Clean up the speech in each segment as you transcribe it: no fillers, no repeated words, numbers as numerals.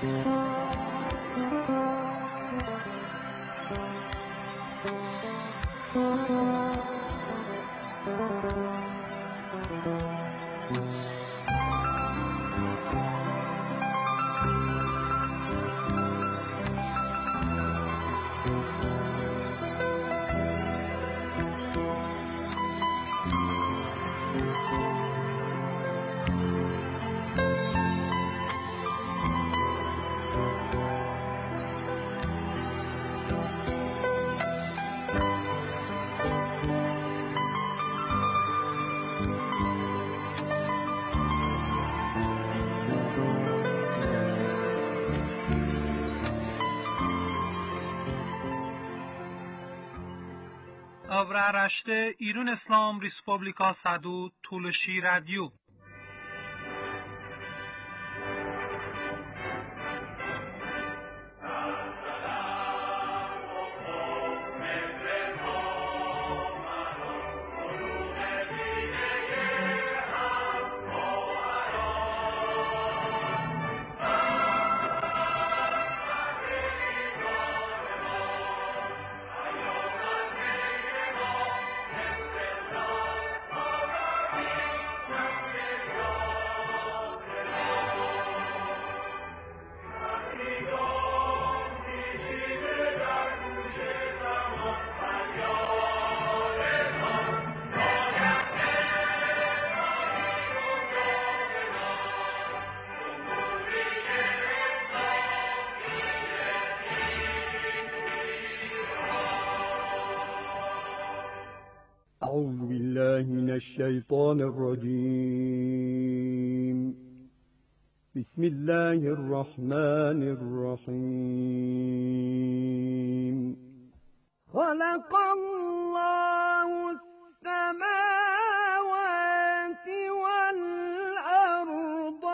Avraaraşte İran İslam Respublika Sadu Tulshi Radio. أعوذ بالله من الشيطان الرجيم بسم الله الرحمن الرحيم خلق الله السماوات والأرض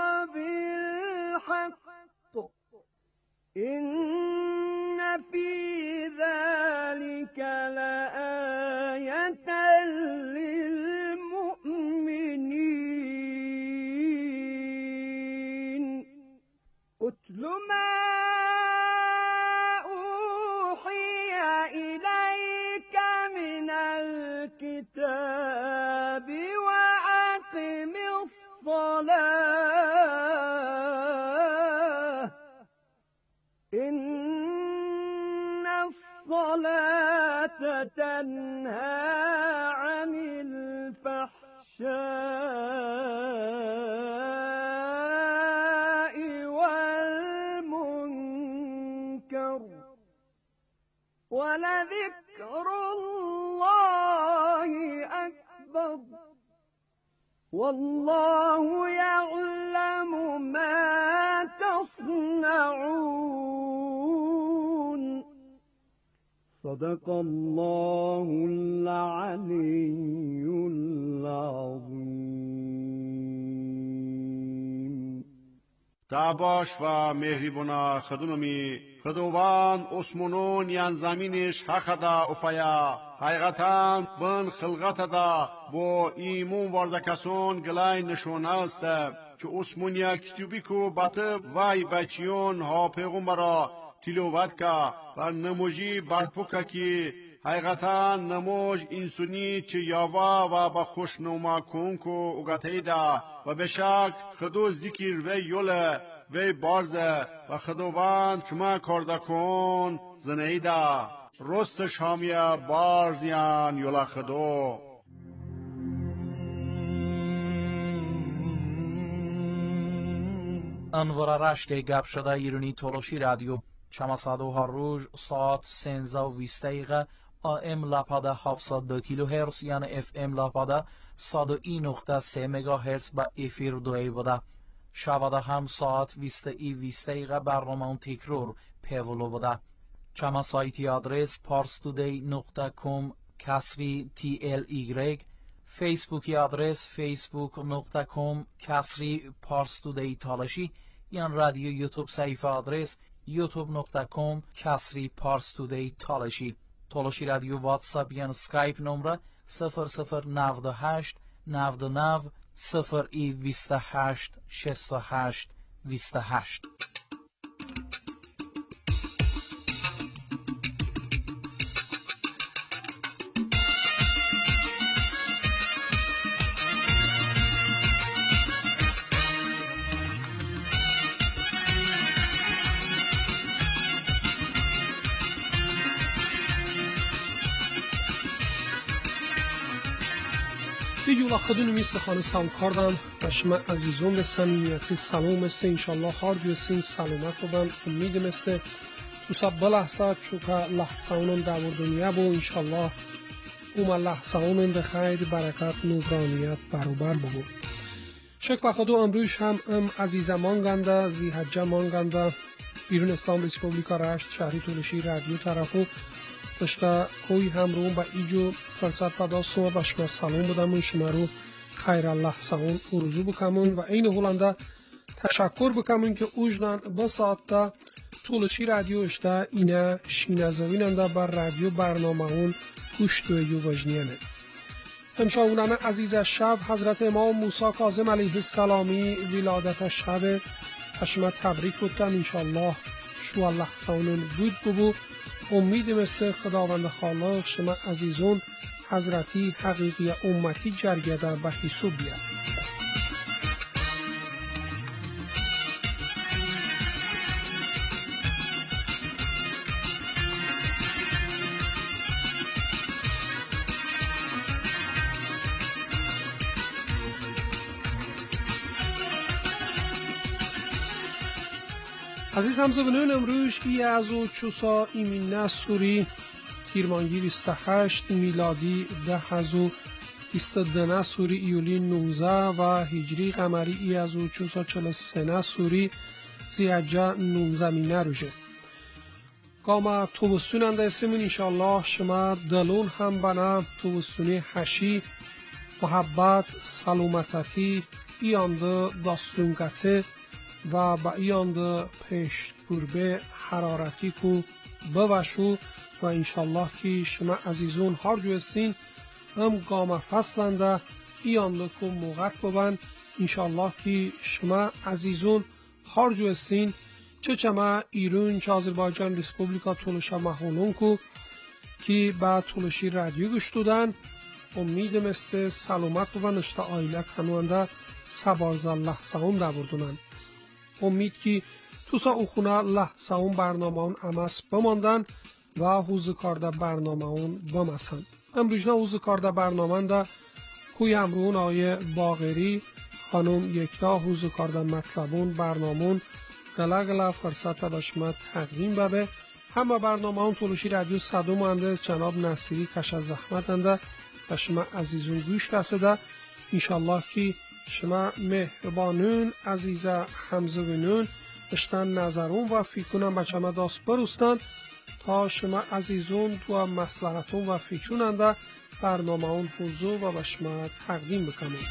بالحق إن في ذلك لآية للمؤمنين أتل ما أوحي إليك من الكتاب وأقم الصلاة إن الصلاة تنهى عن الفحشاء والمنكر ولذكر الله أكبر والله يعلم ما تصنعون صدق الله العلي العظيم. تاباش و مهربونا خدونمی خدوان اسمونون یان زمینش حقدا افیا حقیقتا بن خلقت دا با ایمون وارده کسون گلای نشون است که اسمونیا کتوبی کو باته وای بچیون ها پیغمبرا تلاوت کا و نموجی برپوکا کی حقیقتا نموج انسونی چه یاوا و با خوشنما کنکو اگتیدا و بشک خدو ذکر و یوله و بارزه و خدوان کما کرده کن زنیدا رست شامیا بارزیان یولا خدو. انوار رشته گپ شده ایرانی تولوشی رادیو چماسادو هر روز ساعت 13:20 دقیقه AM لاپادا 702 کیلوهرتز یعنی FM لاپادا 101.3 مگاهرتز با افیر دوی بوده. شبادا هم ساعت 20:20 دقیقه برنامه تکرار پیولو بوده. چما سایتی آدرس parstoday.com کسری TLY، فیسبوکی آدرس facebook.com کسری parstoday تالشی، یان رادیو یوتیوب صفحه آدرس youtube.com کسری parstoday تالشی. تالشی رادیو واتساپ یان سکایپ نمره 0098 99 028 68 28. یولا خدون میست خانه سلام کردن و شما عزیزون به صمیمیتی سلام است انشالله هر جوسین سلامت بودن امید است تو سب لحظه چوکا لحظه اونم در دنیا بو انشالله اوم لحظه اونم به خیر برکت نورانیت برابر بو شک بخدو امروز هم عزیز مانگنده زیحجه مانگنده ایران اسلام ریسپوبلیکا رشت شهری تولشی رادیو طرفو داشته کوی هم رو با ایجو فرصت پدا سوما با شما سلام بودم شما رو خیر الله سعون ارزو بکمون و این هولنده تشکر بکمون که اوجدن با ساعت دا تولشی رادیو اشته اینه شینه زویننده بر رادیو برنامه هون گوشت و وجنینه امشا اونم عزیز شب حضرت امام موسی کاظم علیه السلامی ولادت شب شما تبریک بودن انشالله شو الله سعون بود ببو امید مثل خداوند خالق شما عزیزون حضرتی حقیقی امتی جرگده به حساب بیاد. عزیز همزبانان امروز ای از و چوسا ایمینه سوری تیرمانگی 28 میلادی 1022 سوری ایولی 19 و هجری قمری ای از و چوسا 43 سوری زیجه 19 مینه روشه گاما توبستوننده اسمون انشالله شما دلون هم بنا توبستونی حشی محبت سلامتتی ایانده داستونگته و با ایانده پشت گربه حرارتی کو بوشو و انشالله که شما عزیزون هر جو هستین هم گام فصلنده ایانده کو موقت ببن انشالله که شما عزیزون هر جو هستین چه چما ایران چه آذربایجان ریسپوبلیکا تولشا محولون کو که با تولشی رادیو گوش دادن امید مثل سلامت ببن اشتا آیله کنونده سبارزا لحظه هم دبردونن امید که تو سا اوخونه لحظه اون برنامه اون امس بماندن و حوز کارده برنامه اون بمسن امروزنا حوز کارده برنامه ده کوی امرون آیه باغری خانم یکتا حوز کارده مطلبون برنامون گله فرصت به شما تقدیم ببه همه برنامه اون تولشی رادیو صدو مهندس جناب نصیری کش از زحمت انده و شما عزیزون گوش رسده انشالله که شما مهربانون عزیز همزبانون اشتن نظرون و فکرون بچه ما داست برستن تا شما عزیزون تو مصلحتون و فکرون انده برنامه اون حضور و به شما تقدیم بکنیم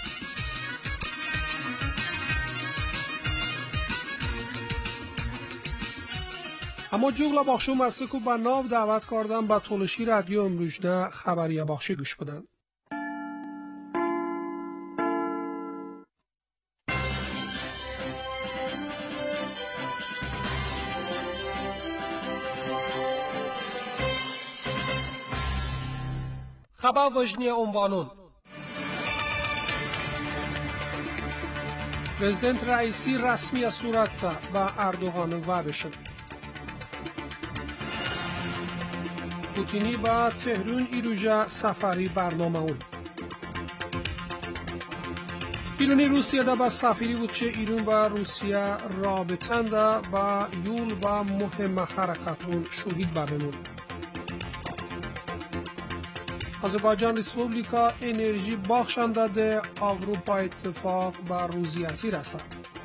اما جوگلا باخشو مرسی که به ناو دعوت کردن به تولشی رادیو امروزنه خبریه باخشی گوش بدن خبر وجنی عنوانون پرزیدنت رئیسی رسمی صورت و اردوغان وابشن پوتینی با تهران ایروژه سفری برنامه اون ایرانی روسیه دا با سفیری بود چه ایران و روسیه رابطن دا با یول و مهم حرکتون شهید ببنون آذربایجان ریسپوبلیکا انرژی بخشنده ده اروپا اتفاق با روزیتی رسد.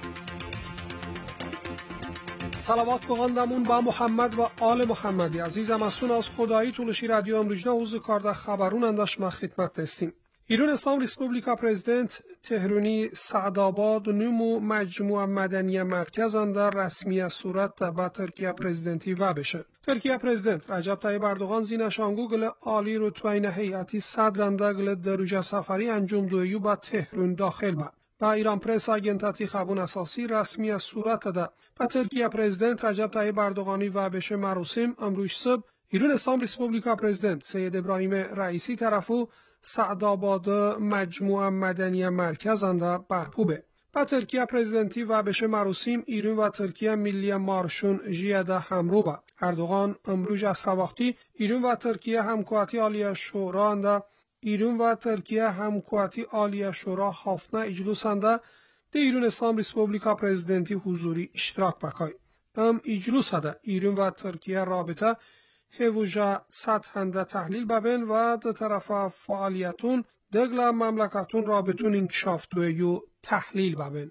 صلوات بخواندمون با محمد و آل محمدی عزیزم اسون از خدایی تولشی رادیو امروزنه حوز کارده خبرون انداش ما خدمت هستیم. ایران اسلام ریسپوبلیکا پرزیدنت تهرانی سعدآباد نمو مجموعه مدنی مرکز اندر رسمی صورت با ترکیه پرزیدنتی و بشه. ترکیه پرزیدنت رجب طیب اردوغان زینشانگو گل عالی رتبین هیئتی صدر اندر گل دروجه سفری انجام دویو با تهران داخل با. با ایران پرس آگنتاتی خبون اساسی رسمی صورت ده. با ترکیه پرزیدنت رجب طیب اردوغانی و بشه مراسم امروز صبح ایران اسلام ریسپوبلیکا پرزیدنت سید ابراهیم رئیسی طرفو سعدآباد مجموعه مدنی مرکز انده برپوبه. با ترکیه پرزیدنتی و بشه مراسم ایران و ترکیه ملی مارشون جیده همرو با. اردوغان امروز از وقتی ایران و ترکیه همکواتی عالی شورا انده ایران و ترکیه همکواتی عالی شورا هافنا اجلوسنده ده ایران اسلام ریسپوبلیکا پرزیدنتی حضوری اشتراک بکای. اجلوس ده ایران و ترکیه رابطه هوجا سطحنده تحلیل ببین و ده طرف فعالیتون دگل مملکتون رابطون انکشاف دویو تحلیل ببین.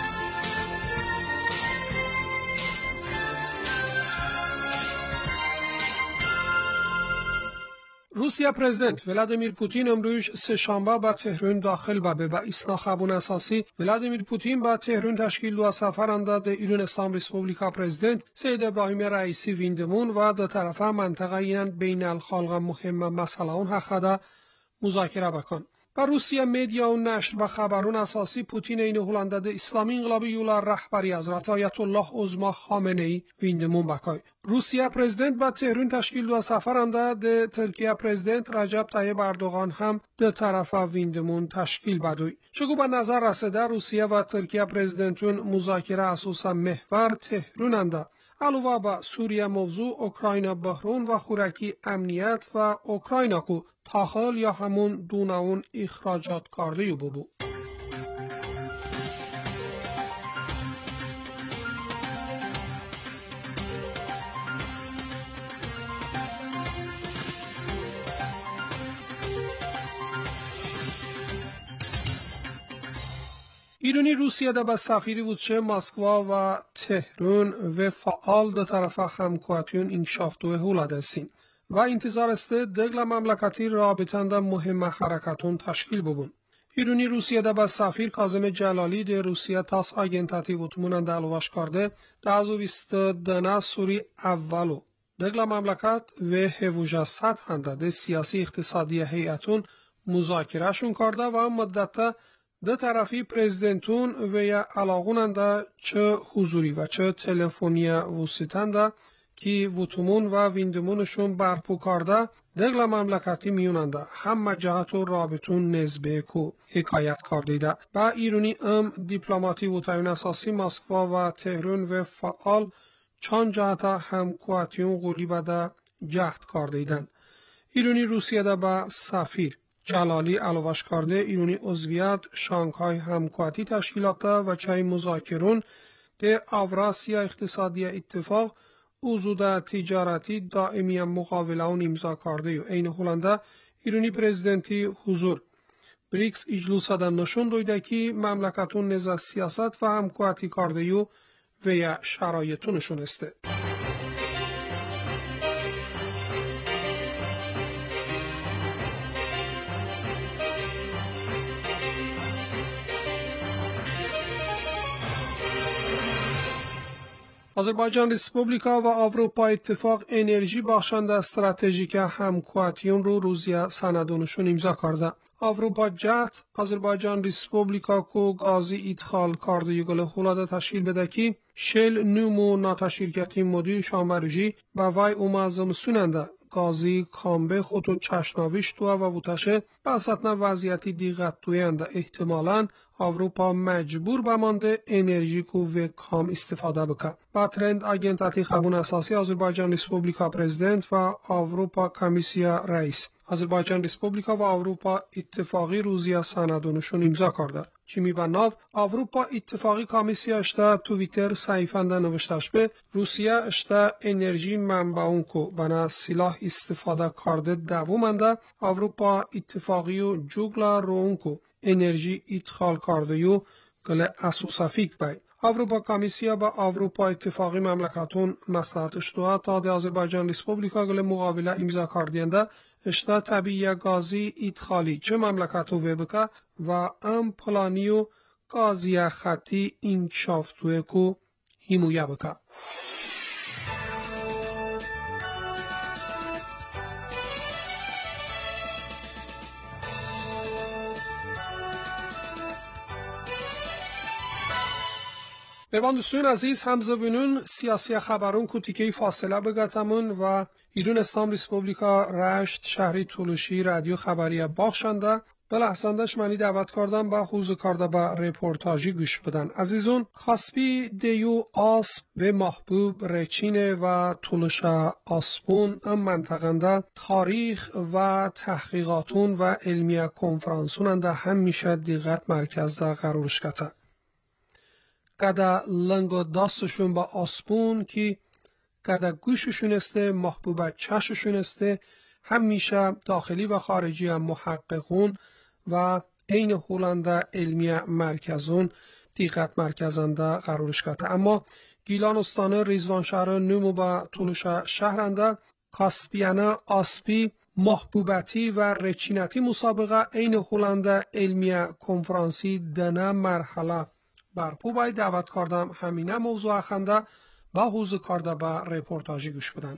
روسیه پرزیدنت ولادیمیر پوتین امروز سه‌شنبه به تهران داخل ببه و اسنا خبون اساسی ولادیمیر پوتین به تهران تشکیل دو سفرنده ده ایران اسلام ریسپوبلیکا پرزیدنت سید ابراهیم رئیسی ویندمون و ده طرفه منطقه اینن بین الخالق مهم مسئله اون حقده مذاکره بکن. و روسیه میدیا و نشر و خبرون اساسی پوتین این هلنده ده اسلامی انقلابی یولا رهبری حضرت آیت الله عظما خامنه ای ویندمون بکای. روسیه پرزیدنت با تهران تشکیل دو سفرنده ده ترکیه پرزیدنت رجب طیب اردوغان هم ده طرف ویندمون تشکیل بدوی. شگو به نظر رسیده روسیه و ترکیه پرزیدنتون مذاکره اساسا محور تهراننده. علاوه به سوریه موضوع اوکراین بحران و خورکی امنیت و اوکراین کو تاخل یا همون دوناون اخراجات کرده بودو. ایرانی روسیه ده به سفیری بودشه مسکوا و تهران و فعال ده طرف همکواتیون انکشاف دوه هولاده سین و انتظار است دگل مملکتی رابطنده مهم حرکتون تشکیل ببون. ایرانی روسیه ده به سفیر کاظم جلالی ده روسیه تاس آگنتاتی بودمونن ده الواش کرده ده ازو ویست دنه سوری اولو دگل مملکت و هوجه سطحنده ده سیاسی اقتصادی هیئتون مذاکره شون کرده و مدت ده طرفی پرزیدنتون و یا علاقوننده چه حضوری و چه تلفنی وسیطنده که وطمون و ویندمونشون برپو کرده دگل مملکتی میوننده همه جهت و رابطون نزبه کو حکایت کردیده و ایرانی دیپلماتی و تایون اساسی مسکوا و تهران و فعال چند جهت همکواتیون غوری بده جهد کردیدن. ایرانی روسیه ده به سفیر جلالی علاوش کرده ایرانی عضویت شانگهای همکواتی تشکیلات و چای مذاکرون ده اوراسیا اقتصادی اتفاق اوزوده تجارتی دائمی مقابله اون امضا کرده و این هلنده ایرانی پرزیدنتی حضور بریکس اجلوس دادن نشون دویده که مملکتون نزد سیاست و همکواتی کرده و یا شرایطونشون استه. آذربایجان ریسپوبلیکا و اروپا اتفاق انرژی بخشنده استراتژیک همکواتیون رو روزیه سندونشون امضا کرده. اروپا جهت آذربایجان ریسپوبلیکا کو گازی ادخال کرده یگل هولاده تشکیل بده که شل نومو ناتا شرکتی مدیر شامرجی و وای اومازم سوننده گازی کامبه خودو چشناویش تو و ووتشه بساتنا وضعیتی دیغت توینده احتمالاً اروپا مجبور بمانده انرژی کو و کام استفاده بکه. با ترند آگنتاتی خبون اساسی آذربایجان ریسپوبلیکا پرزیدنت و اروپا کمیسیا رئیس آذربایجان ریسپوبلیکا و اروپا اتفاقی روزیه سندونشون امضا کرده. چیمی به ناو اروپا اتفاقی کمیسیا اشته تویتر صحیفنده نوشتش به روسیه اشته انرژی منبعون کو بنا سلاح استفاده کرده دومنده اروپا اتفاقی و جوگلا رون کو انرژی ادخال کرده یو گل اسوسافیک بای. اروپا کمیسیا با اروپا اتفاقی مملکتون مصلحتش دوه تا ده آذربایجان ریسپوبلیکا گل مقابله امضا کردینده اشتا طبیعی گازی ادخالی چه مملکتو وبکه و پلانیو گازی خطی انکشاف توی کو هیمویه بکه. میربان دوستان عزیز همزوینون سیاسی خبرون کتیکی فاصله بگتمون و ایران اسلام ریسپوبلیکا رشت شهری تولوشی رادیو خبری باخشنده لحظاندش منی دعوت کردم با حوز کارده با رپورتاجی گوش بدن. عزیزون کاسپی دیو آسپ و محبوب رچینه و طولشا آسپون ام منطقنده تاریخ و تحقیقاتون و علمیه کنفرانسون ده همیشه دقت مرکز ده قرارش کته. قده لنگ داستشون با آسپون که قده گوششون استه محبوب چششون استه همیشه داخلی و خارجی هم محققون و این هولنده علمی مرکزون دقت مرکزنده قرارش کرده. اما گیلان استانه ریزوان شهر نومو با طولش شهرنده کاسپیانه آسپی محبوبتی و رچینتی مسابقه این هولنده علمی کنفرانسی دنه مرحله برپو باید دعوت کردم همینه موضوع اخنده با حوز کارده با رپورتاجی گوش بدن.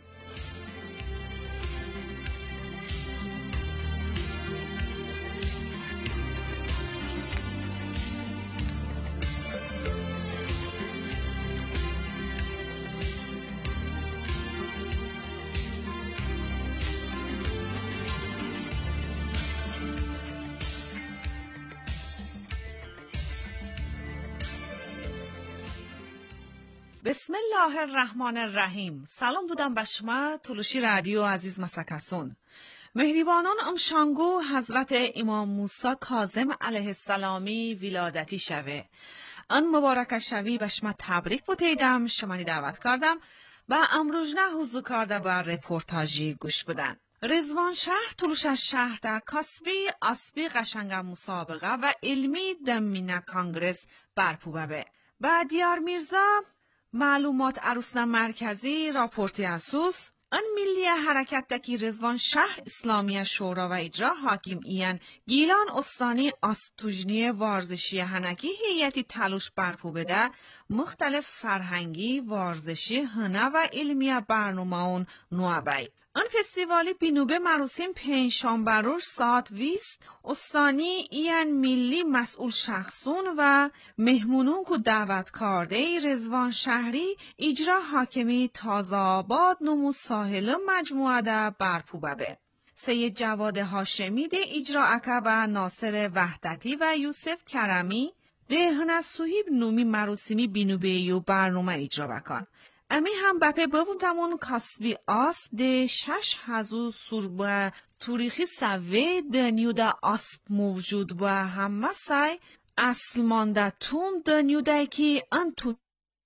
بسم الله الرحمن الرحیم. سلام بودم به شما تولوشی رادیو عزیز مسکسون. مهریبانان امشانگو حضرت امام موسی کاظم علیه السلامی ولادتی شوه. ان مبارک شوی به شما تبریک بودیدم. شما دعوت کردم و امروز نه حضور کرده با رپورتاجی گوش بدن. رضوان شهر طولوش شهر در کاسبی آسبی قشنگ مسابقه و علمی دمینه کانگرس برپو به. و دیار میرزا معلومات عروسنا مرکزی راپورتی اسوس ان ملی حرکت دکی رضوان شهر اسلامی شورا و اجرا حاکم ایان گیلان استانی آستوجنی ورزشی هنکی هیئتی تلاش برپو بده مختلف فرهنگی ورزشی هنه و علمی برنامه اون نوابی. ان فستیوالی بینوبه مراسم پنجشنبه روز ساعت 20 استانی ایان ملی مسئول شخصون و مهمونون کو دعوت کرده رضوان شهری اجرا حاکمی تازه آباد نمو ساحل مجموعه ده برپو به. سید جواد هاشمی ده اجرا اکبه ناصر وحدتی و یوسف کرمی ده هنسوهیب نومی مراسمی بینوبه یو برنامه اجرا بکن. امی هم بپه ببوندمون کاسبی آس ده 6 هزو سوربه توریخی سوه دنیو ده آسب موجود با هم مسای اصل مانده توم دنیو ده که انتو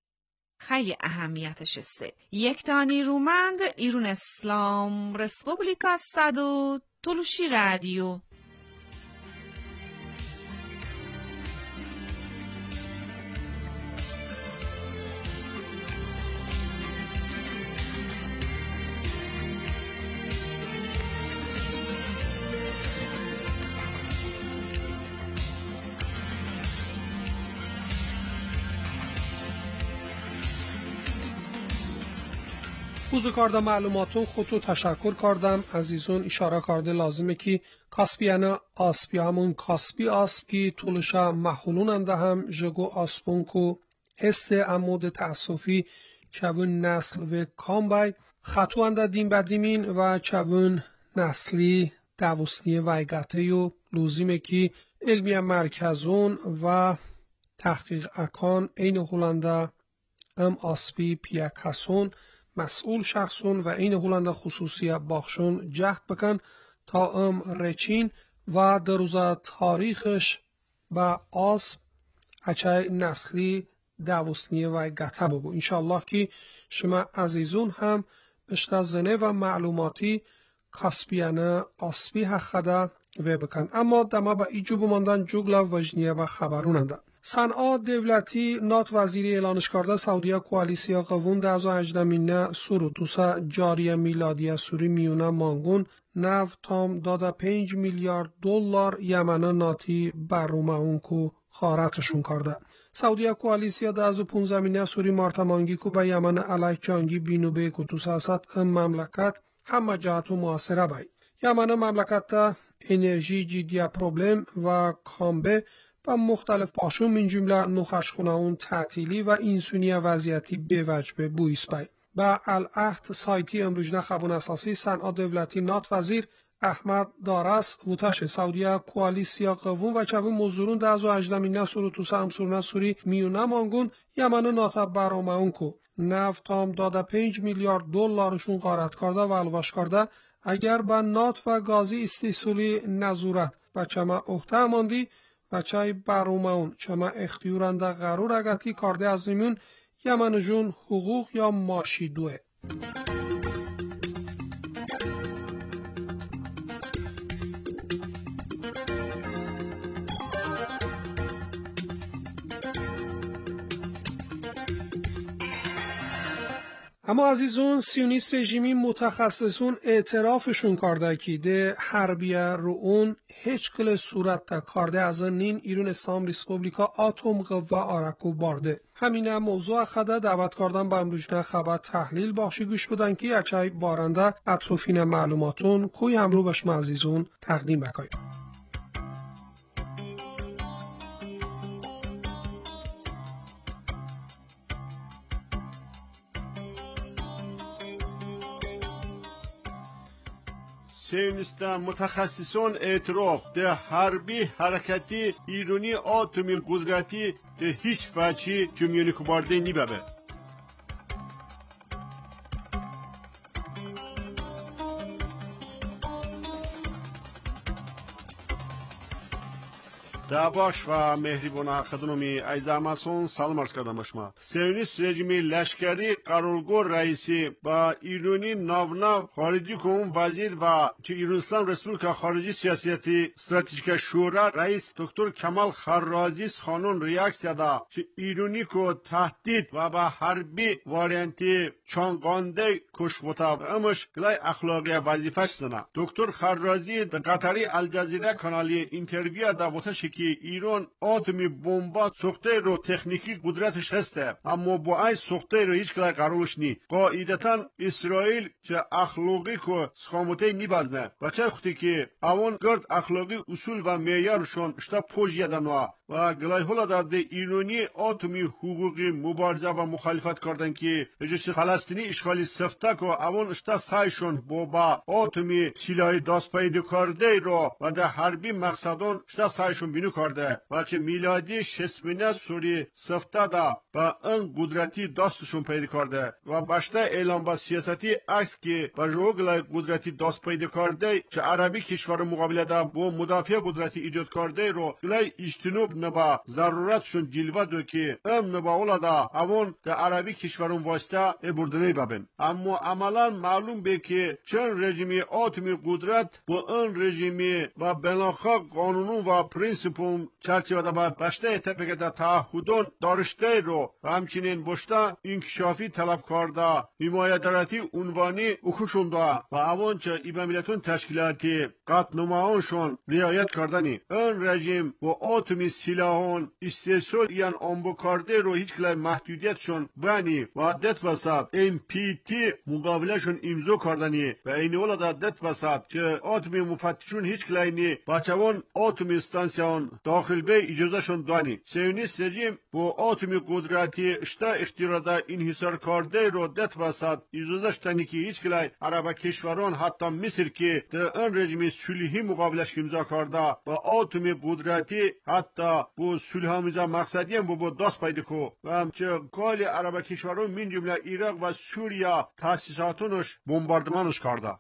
خیلی اهمیتش استه. یک تانی رومند ایرون اسلام رسپوبلیکا صدو تولوشی رادیو. حوزو کارده معلوماتون خودتو تشکر کردم. عزیزون اشاره کرده لازمه که کاسپیانه آسپی همون کاسپی آسپی طولشا محلون انده هم جگو آسپون کو حس عمود تأصفی چبون نسل و کام بای خطو انده دیم بدیمین و چبون نسلی دوستنی ویگته یو لازمه که علمی مرکزون و تحقیق اکان این هولنده ام آسپی پیاکسون مسئول شخصون و این هولنده خصوصی باخشون جهد بکن تا رچین و در روز تاریخش با آسب اچه نسلی دوستنی و گته بگو. انشاءالله که شما عزیزون هم اشتازنه و معلوماتی کاسپیانه آسبی حقده و بکن. اما دما با ایجو بماندن جوگلا وجنیه و خبروننده. صنعا دولتی نات وزیری اعلانش کرده سعودیا کوالیسیا قوون 2018 مینه سورو توسا جاری میلادی سوری میونه مانگون نو تام داده 5 میلیارد دلار یمنه ناتی بررومه اون کو خارتشون کرده. سعودیا کوالیسیا 2015 مینه سوری مارتمانگی کو به یمن علیه جانگی بینوبه کو توسا ست مملکت همه جهتو معاصره بای. یمن مملکت تا انرژی جدی پروبلم و کامبه و مختلف پاشون من جمله نخشخونه اون تعطیلی و اینسونی وضعیتی به وجبه بویس بای. با العهد سایتی امروجنه خبون اساسی صنعا دولتی نات وزیر Ahmad Daras vutash Saudiya koalisiya qavun va çavun mozurun da azu ajdamina suru tu samsurna suri miuna mangun Yamanı nata baromaun ku neft tam dada 5 میلیارد دلارشون غارت کرده و الواش کرده اگر با نات و گازی استیصولی نزورت و چما احته ماندی و چای بارومون چما اختیورنده غرور اگرکی کرده از نیمون یمنجون حقوق یا ماشی دوه. اما عزیزون سیونیست رژیمی متخصصون اعترافشون کرده که ده حربیه رو اون هیچ کل صورت تا کرده از نین ایران اسلام ریسپوبلیکا آتوم قوه آرکو بارده. همینه موضوع خدا دعوت کردن با امروجنه خبر تحلیل باشی گوش بدن که اچای بارنده اطرافین معلوماتون کوی امرو بشم عزیزون تقدیم بکایم. سیونیست متخصصان اعتراف ده حربی حرکتی ایرانی آتومی قدرتی ده هیچ وجهی جمعیونی کبارده نیبه. Dabaş ve mehriban xadunumi ayzamason salam arz kardam başma. Siyonist rejimi leşkeri Karolgor reisi ba İran'ın navnav xarici kum vazir ve İran İslam Respublika xarici siyaseti stratejik şura reis Dr. Kemal Kharrazi xanun reaksiyada İran'ı ko tahdid ve ba harbi varyanti çanqande kuşvotamış glay axloqiya vazifeş sana. Dr. Kharrazi de Qatari Al Jazeera kanalı intervyuda vota که ایران آتمی بمب ساخته رو تکنیکی قدرتش هسته اما با این ساخته رو هیچ کاری قرارش نی قاعدتا اسرائیل چه اخلاقی کو سخامته نیبازنه و چه وقتی که اون گرد اخلاقی اصول و معیارشون اشتا پوج یدنوا و گلای هولا داده ایرانی آتمی حقوقی مبارزه و مخالفت کردن که چه فلسطینی اشغالی سفته که اون اشتا سایشون با آتمی سلاح دست پیدا کرده رو و در حربی مقصدان اشتا سایشون بینو کرده و چه میلادی شسمینه سوری سفته دا با این قدرتی دستشون پیدا کرده و باشته اعلام با سیاستی عکس که با جوگلای قدرتی دست پیدا کرده چه عربی کشور مقابله دا با مدافع قدرتی ایجاد کرده رو گلای اجتنوب نبا ضرورتشون جلوه دو که ام نبا اولا دا اون در عربی کشورون واسطه بردنه ببین اما عملا معلوم به که چند رژیمی آتمی قدرت با این رژیمی و بناخا قانونون و پرینسیپون چرچه و با بشته تپکه در تعهدون دارشته رو و همچنین باشته انکشافی طلب کرده حمایت‌دارتی عنوانی اکوشون دا و اون چه ایبامیلتون تشکیلاتی قطنماهانشون رعایت کردنی این رژیم و آتمی سلاحون استحصال یان آنبو کرده رو هیچ کلای محدودیتشون بانی و دت وسط MPT مقابلشون امضا کردنی و این اولا دت وسط که آتمی مفتشون هیچ کلای نی بچه‌وان آتمی استانسیون داخل به اجازهشون دانی سیونیست رژیم با آتمی قدرتی اشتا اختیار انحصار کرده رو دت وسط اجازهش دانی که هیچ کلای عرب کشوران حتی مصر که در این رژیم صلحی مقابلش امضا کرده با آتمی قدرتی حتی با صلح امضا مقصدی هم با دست پیدا کو و همچه کل عرب کشوران من جمله عراق و سوریه تاسیساتونش بمباردمانش کرده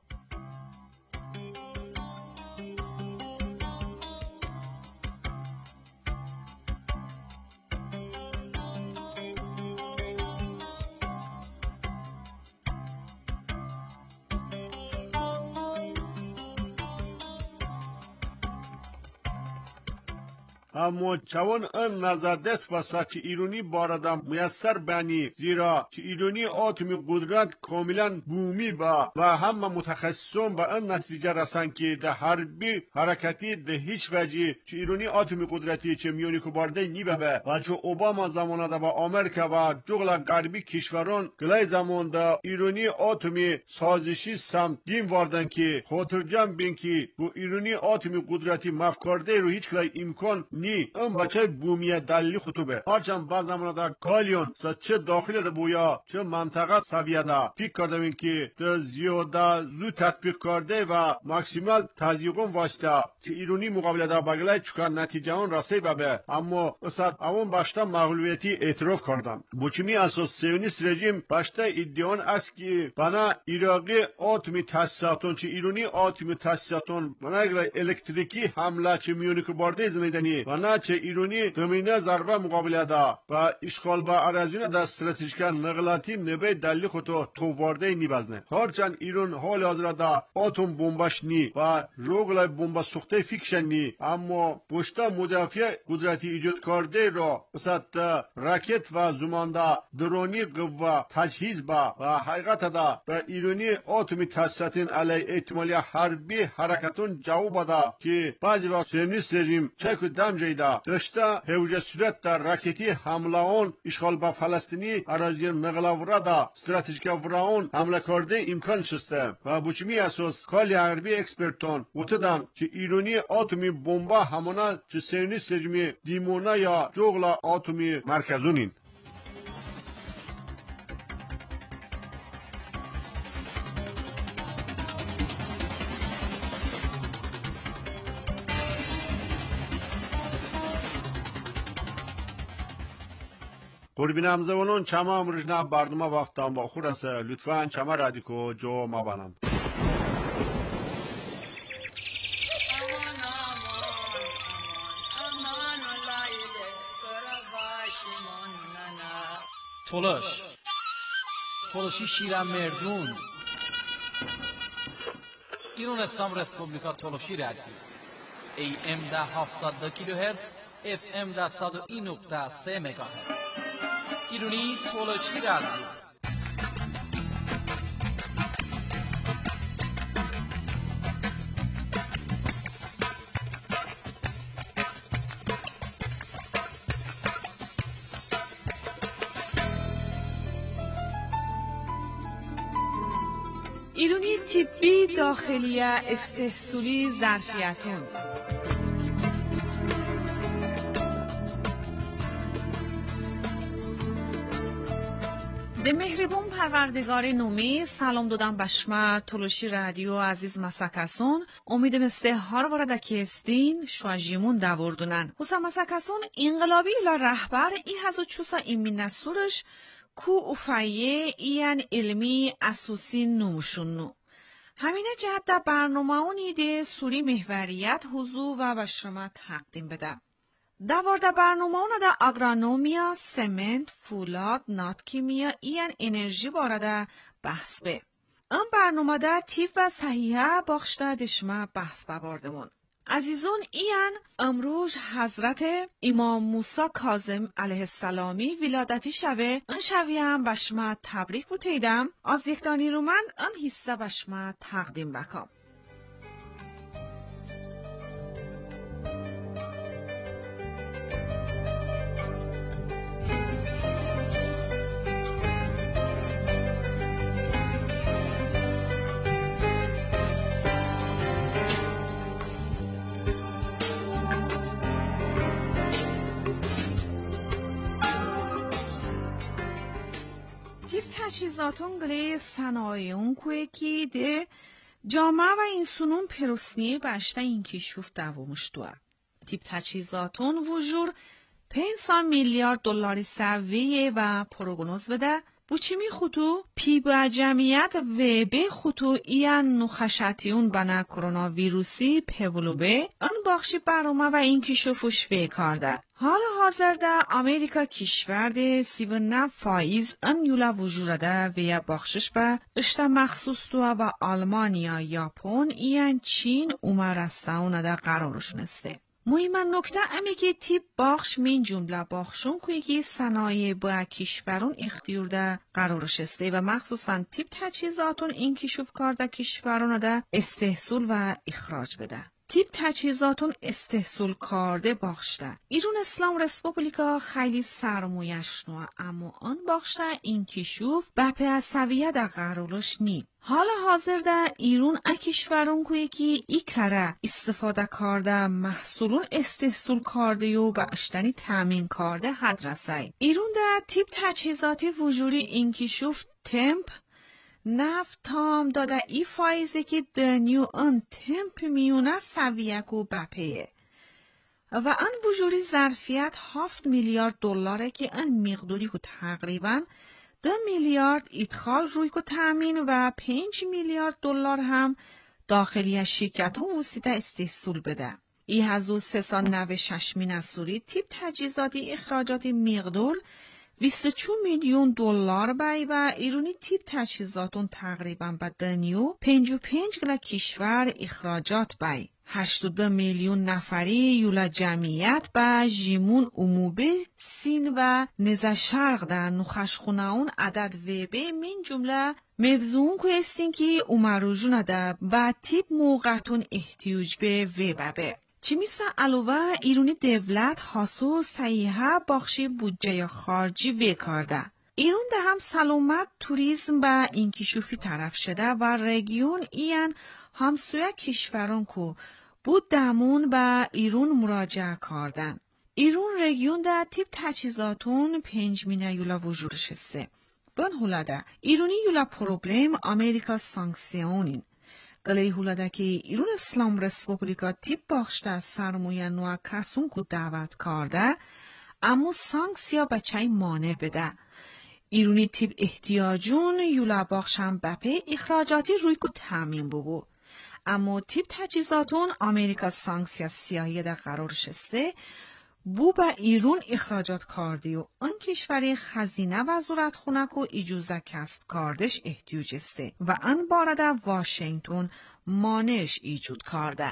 اما چون این نظردت و سچ ایرانی باردم میسر بانی زیرا چه ایرانی آتمی قدرت کاملا بومی با و همه متخصصون با این نتیجه رسن که ده حربی حرکتی ده هیچ وجه چه ایرانی آتمی قدرتی چه میونی که بارده نیبه و چه اوباما زمانه ده با آمریکا و جغل غربی کشوران گلای زمان ده ایرانی آتمی سازشی سمت دیم واردن که خاطر جمع بین که با ایرانی آتمی قدرتی مفکرده رو هیچ کلای امکان ای ام بچه بومی دلی خطوبه هرچند بعض زمان در کالیون چه داخل ده بویا چه منطقه سویه ده فکر کردم این که زیاده زود تطبیق کرده و ماکسیمال تزیقون واسطه چه ایرانی مقابل ده بگله چکار نتیجه اون راسته ببه اما استاد اون باشتا مغلوبیتی اعتراف کردن بوچمی اساس سیونیست رژیم باشتا ادعان است که بنا عراقی آتمی تاسیساتون چه ایرانی آتمی تاسیساتون بنا الکتریکی حمله چه میونی که بارده زنیدنی بنا چه ایرانی زمینه ضربه مقابل ده و اشغال با اراضیونه در استراتژیک نقلاتی نبه دلی خودو تووارده نیبزنه هرچند ایران حال حاضر ده آتم بمبش نی و روغل بمب سوخته فیکشن نی اما پشتا مدافع قدرتی ایجاد کرده را مثلا راکت و زمانده درونی قوه تجهیز با و حقیقت ده به ایرانی آتمی تاسیساتین علی احتمالی حربی حرکتون جواب ده که بعضی وقت سیونیست رژیم چک دم جیده داشته هوجه صورت در راکتی حمله اون اشغال با فلسطینی اراضی نقلاوره ده استراتژیک وراون حمله کرده امکان شسته و بوچمی اساس کالی حربی اکسپرتون وتدن که ایرانی آتمی بمبا همونه چه سیونیست رژیم دیمونه یا جغل آتمی مرکزونین قربینم زبانون چما امروزنا برنامه وقتم با خود است لطفاً چما رادیکو جو ما بانم تولشی شیرم مردون ایران اسلام رسپوبلیکا تولشی رادیو AM ده 700 کیلوهرتز FM ده 101.3 مگاهرتز ایرانی تولشی رادیو ایرانی طبی داخلیه استحصولی ظرفیتون ده مهربون پروردگار نومی سلام دادم به شما تولشی رادیو عزیز مسکسون امید مسته هار وارد که استین شواجیمون دوردونن حسن مسکسون انقلابی الى رهبر ای هزو چوسا ایمین نسورش کو افایه این علمی اسوسی نومشونو همینه جهت در برنامه اونی ده سوری محوریت حضور و به شما تقدیم بده دوارده برنامه اون ده اگرانومیا، سمنت، فولاد، ناتکیمیا این انرژی بارده بحث به این برنامه ده تیف و صحیحه باخشته دشمه بحث بباردمون عزیزون این امروز حضرت امام موسی کاظم علیه السلامی ولادتی شوه این شویه هم به شما تبریک بوتیدم از یک دانی رو من این حصه به شما تقدیم بکم تجهیزاتون گلی صنایعون کوه که ده جامعه و انسانون پروسنی باشته این کشوف دوامشتوه. تیپ تجهیزاتون وجور 500 میلیارد دلاری سویه و پروگنوز بده بوچیمی خطو پی با جمعیت و به خطو این نخشتیون بنا کرونا ویروسی پولوبه ان باخشی برامه و این کشوفش وی کرده. حال حاضر ده امریکا کشور ده 39% ان یولا وجورده و یا باخشش به اشتا مخصوص تو و آلمانیا، یاپن، این چین اومرستاونه ده قرارشون استه. مهم نکته امی که تیپ باخش من جمله باخشون کوی که صنایع با کشورون اختیار ده قرارش استه و مخصوصا تیپ تجهیزاتون این کشوف کرده کشورون ده استحصول و اخراج بده. تیپ تجهیزاتون استحصول کرده باخشته. ایران اسلام رسپوبلیکا خیلی سرمایش نوه اما آن باخشته این کشوف به پسویه ده قرارش نی. حالا حاضر ده ایرون کشورون که یکی ای کره استفاده کرده محصولون استحصول کرده و به اشتنی تامین کرده حد رسای. ایرون ده تیپ تجهیزاتی وجوری اینکیشوف تمپ نفت تام داده ای فایزه که دنیو ان تمپ میونه سویکو بپیه. و ان وجوری ظرفیت 7 میلیارد دلاره که ان مقداری که تقریباً 2 میلیارد ادخال روی که تامین و 5 میلیارد دلار هم داخلی شرکت و وسیله استحصول بده. ای هزو 396 مین سوری تیپ تجهیزاتی اخراجاتی مقدار 24 میلیون دلار بای و ایرانی تیپ تجهیزاتون تقریبا به دنیو 55 گلا کشور اخراجات بای. 82 میلیون نفری یولا جمعیت با جیمون عموبه سین و نزا شرق در نخشخونهون عدد ویبه من جمله مفزون که استین که امروجون ده و تیپ موقعتون احتیاج به ویبه. چی میسا علاوه ایرانی دولت حاسو سیحه باخشی بودجه خارجی وی کرده. ایران ده هم سلامت توریسم به اینکیشوفی طرف شده و رگیون این همسوی کشوران که بود دمون به ایران مراجعه کردن. ایران رگیون ده تیپ تجهیزاتون 5 مینه یولا وجود شسته. بن هولاده ایرانی یولا پروبلم امریکا سانکسیونین. گلی هولاده که ایران اسلام رسپوبلیکا تیپ باخشته سرمایه نوع کسون که دعوت کرده اما سانکسیا بچه مانع بده. ایرانی تیپ احتیاجون یولا باخشم بپی اخراجاتی روی که تامین ببو. اما تیپ تجهیزاتون امریکا سانکسیا سیاهی در قرار شسته بو به ایران اخراجات کردی و آن کشوری خزینه وزارت خونک و اجازه کسب کردش احتیاج استه و آن بارده واشنگتن مانش ایجاد کرده.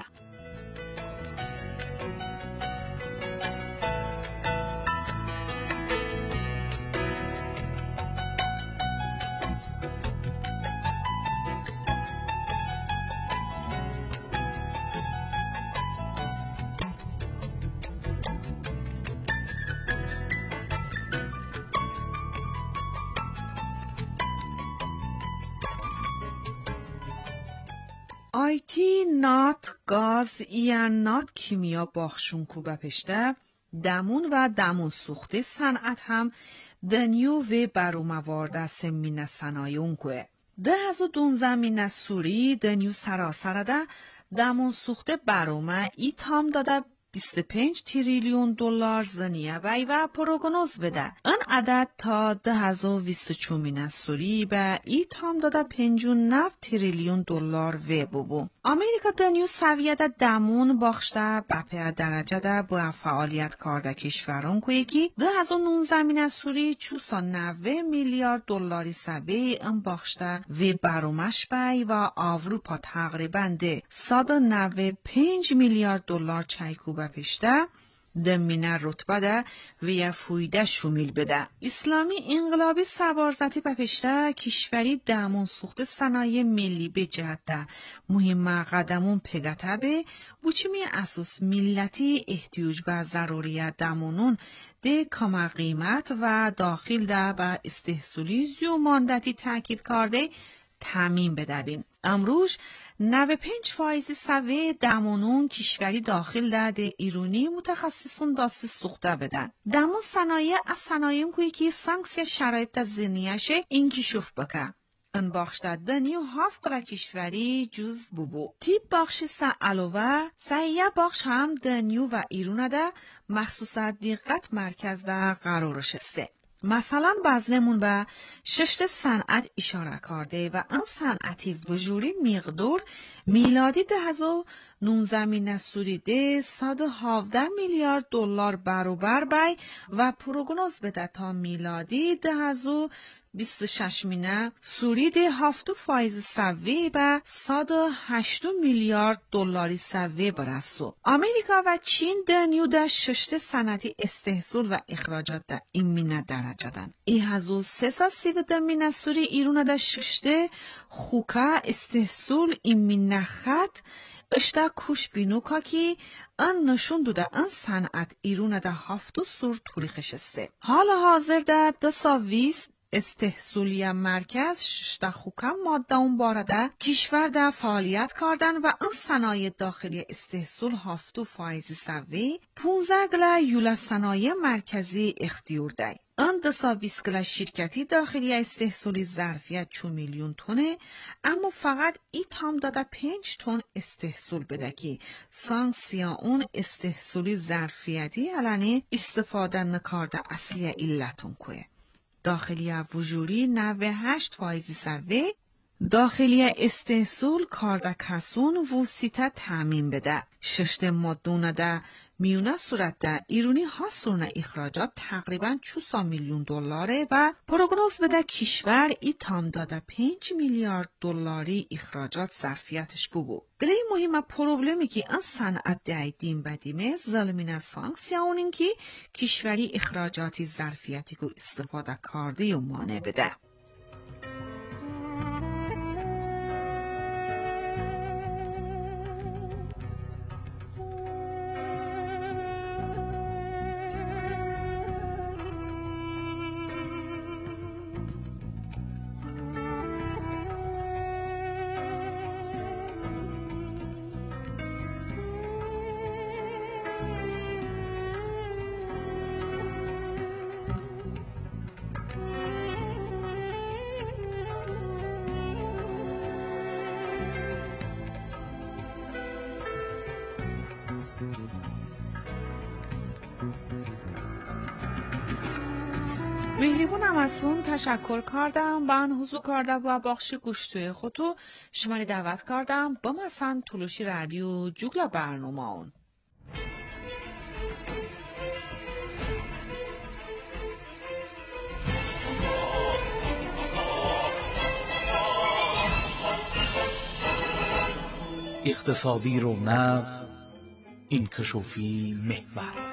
آیتی نات گاز یا نات کیمیا باخشون کو بپشته دمون و دمون سوخته صنعت هم دنیو و برو موارد سمین صنایون کوه. 2012 مین سوری دنیو سراسر ده دمون سوخته برومه ای تام داده 25 تریلیون دلار زنیه وی و پروگنوز بده. این عدد تا 2024 مین سوری به ای تام داده 59 تریلیون دلار وی ببو. امریکا دنیو سویه ده دمون باخشته بپه درجه ده با فعالیت کرده کشوران که یکی 2019 مین سوری 490 میلیارد دلاری سوی این باخشته و برومش بی و اروپا تقریبا ده 195 میلیارد دلار چایکو بپشته دمینه رتبه ده و یا فویده شمیل بده. اسلامی انقلابی سوارزتی بپشته کشوری دمون سوخت صنایع ملی به جهده مهم قدمون پگته به بوچمی اساس ملتی احتیاج به ضروریت دمونون ده کم قیمت و داخل ده به استحصولی زیو ماندتی تاکید کرده تامین بدبین. امروز 95% سوی دمونون کشوری داخل ده ایرانی متخصصون داستی سوخته بدن. دمون صنایع از صنایعیم که سانکسیا شرایط زنیشه اینکیشوف بکه. ان باخشته دنیو 7 قلع کشوری جز بوبو. تیپ باخشی سا علاوه سایه باخش هم دنیو و ایرونه ده مخصوصا دقت مرکز ده قرار شسته. مثلا بازنمون به ششت صنعت اشاره کرده و آن صنعتی وجوری مقدار میلادی 2019 مین سوری ده 117 میلیارد دلار برابر بای و پروگنوز بده تا میلادی 2026 مینه سوری ده 7% سوی به 108 میلیارد دلاری سوی برسو. امریکا و چین دنیو ده ششت صنعتی استحصول و اخراجات ده این مینه درجه دن. ای هزو 332 مینه سوری ایرون ده ششت خوکا استحصول این مینه خط اشتا کوش بینو که کی ان نشون دوده ان صنعت ایرون ده 7 سور توری خشسته. حال حاضر ده 220 استحصولی مرکز ششته خوکم ماده اون بارده کشور ده فعالیت کردن و این صنایع داخلی استحصول هفتو فایزی سوی 15 گله یولا صنایع مرکزی اختیار ده. آن 220 گله شرکتی داخلی استحصولی ظرفیت 2 میلیون تونه اما فقط ایتام داده 5 تن استحصول بده که سانکسیا اون استحصولی ظرفیتی علنی استفاده نکارده اصلی علتون که داخلی وجوری 98 فایزی سوی داخلی استحصول کارده کسون وسیطه تامین بده. ششت مادونه ده میونه صورت ده ایرونی ها سرونه اخراجات تقریبا 200 میلیون دلاره و پروگنوز بده کشور ای تام داده 5 میلیارد دلاری اخراجات ظرفیتش بگو. گله مهمه پروبلمی که این صنعت ده دیم بدیمه ظالمین سانکسیا اونین که کشوری اخراجاتی ظرفیتی که استفاده کرده و مانع بده. مهریبونم از اون تشکر کردم بان حضور کرده و بخش گوشتوی خودتو شماری دعوت کردم با مثلا تلوشی رادیو جوگلا برنامه اون. اقتصادی رونق انکشافی محور.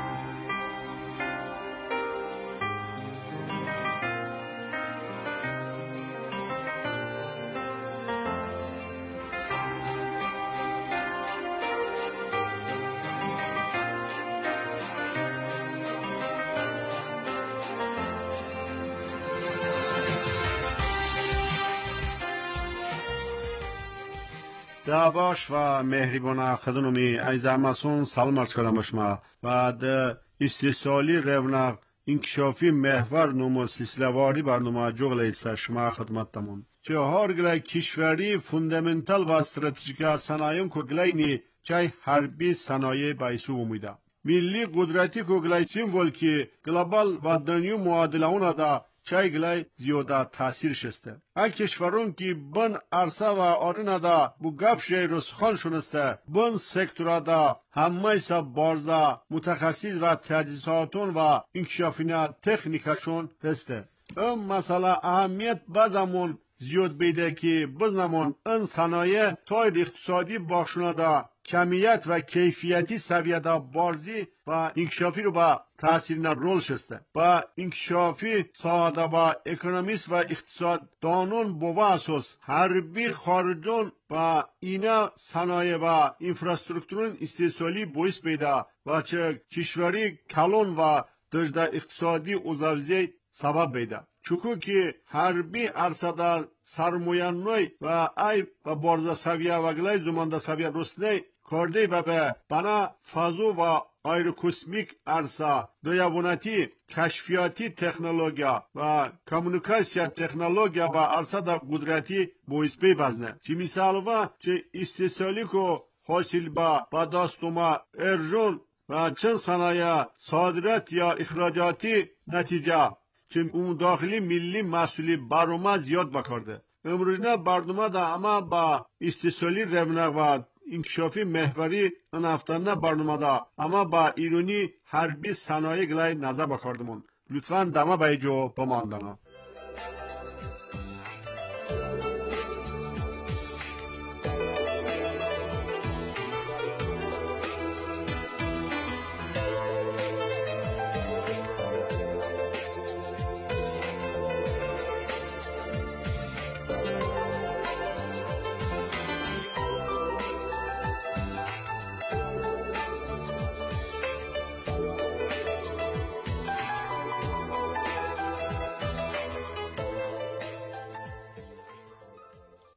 دعواش و مهریبان خدمتی عزیز همسون سلام عرض کنم شما و د استحصالی رونق انکشافی محور نمو سلسله‌واری برنامه جغل است شما خدمتتون. چه هرگله کشوری فوندامنتال و استراتژیک صنایع کوگلاینی چای حربی صنایع بایسو امیده. ملی قدرتی کوگلای سیمبول کی گلوبال و دنیو معادله اون دا چای گلای زیاده تاثیر شسته. ای کشورون کی بن عرصه و آرنا دا بو گپ شیروس خان شونسته بن سکتورا دا همه سا بارزا متخصص و تجهیزاتون و انکشافینا تکنیکاشون هسته. مثلا اهمیت بازمون زیاد بیده که بزنمون این صنایع سایر اقتصادی بخشونه دا کمیت و کیفیتی سویه دا بارزی و انکشافی رو با تاثیر رول شسته و انکشافی ساده با اکونومیست و اقتصاد دانون بوا اساس حربی خارجون و اینا صنایع و انفراسترکتورون استحصالی بویس بیده و چه کشوری کلون و دجده اقتصادی اوزاوزی سبب بیده. چوکو که حربی عرصده سرمایه‌نوی و ای و بارزه سویه و گلای زمانده سویه رسنه کرده به بنا فضو و آیروکوسمیک عرصه دویابونتی کشفیاتی تکنولوژیا و کمونیکاسیا تکنولوژیا و عرصه دا قدرتی بویس بی بزنه. چی مثال و چه استحصالی که حاصل با داستوما ارجون و چند صنایع صادرات یا اخراجاتی نتیجه چون اون داخلی ملی مسئولی برنامه زیاد بکرده. امروزه برنامه دا اما با استحصالی رونق و انکشافی محوری این هفتانه برنامه دا اما با ایرانی حربی صنایع گلای نظر بکردمون. لطفاً دمه به جو بماندنه.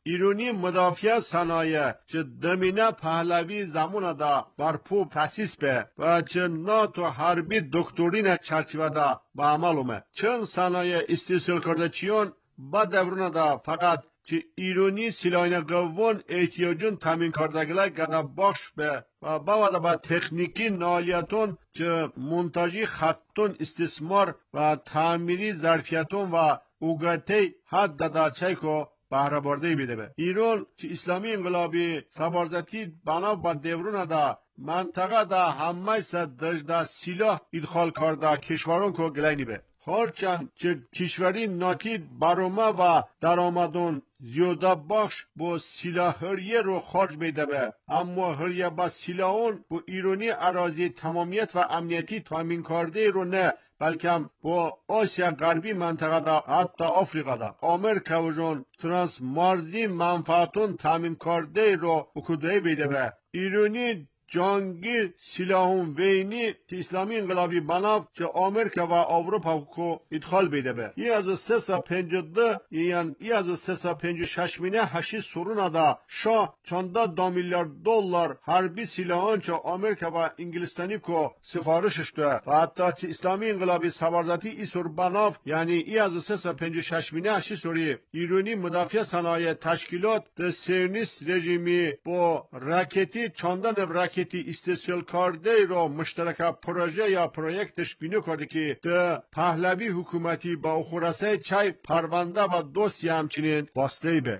ایرانی مدافع صنایع چه دمینه پهلوی زمان دا برپو تاسیس به و چه ناتو حربی دکترین چرچیوه دا به عمل اومه. چون صنایع استیصال کرده چیون با دورونه دا فقط چه ایرانی سلاحین قوون احتیاجون تامین کردگله گده بخش به و باید با تکنیکی نالیتون چه منتاجی خطون استثمار و تعمیری ظرفیتون و اوگته حد داده چه که بهره برده بیده به. ایران چه اسلامی انقلابی سبارزتی بنا با دورون دا منطقه دا همه دجده سلاح ادخال کرده کشورون که گلینی به. هرچند که کشوری ناکید برامه و درآمدون زیاده بخش با سلاح‌هریه رو خارج بیده به، اما هریه با سلاحون با ایرانی اراضی تمامیت و امنیتی تامین کرده رو نه، بلکه با آسیا غربی منطقه دا حتی آفریقا دا آمریکا و جون ترانس مارزی منفعتون تامین کرده رو بکده بیده به. ایرانی جنگی سلاحون وینی که اسلامی انقلابی بناف که آمریکا و اروپا کو ادخال بیده به. ای از 352 یعنی ای از 356 مینه هشی سرون دا شاه چنده 2 میلیارد دلار حربی سلاحان که آمریکا و انگلستانی کو سفارشش ده و حتی که اسلامی انقلابی سبارزتی ای سر بناف یعنی ای از 356 مینه هشی سوری ایرانی مدافع صنایع تشکیلات ده سیونیست رژیمی با راکتی چنده راکتی استیصال کرده رو مشترک پروژه یا پروژکتش بینو کرده که ده پهلوی حکومتی با خراسه چای پرونده و دوستی همچنین باسته به.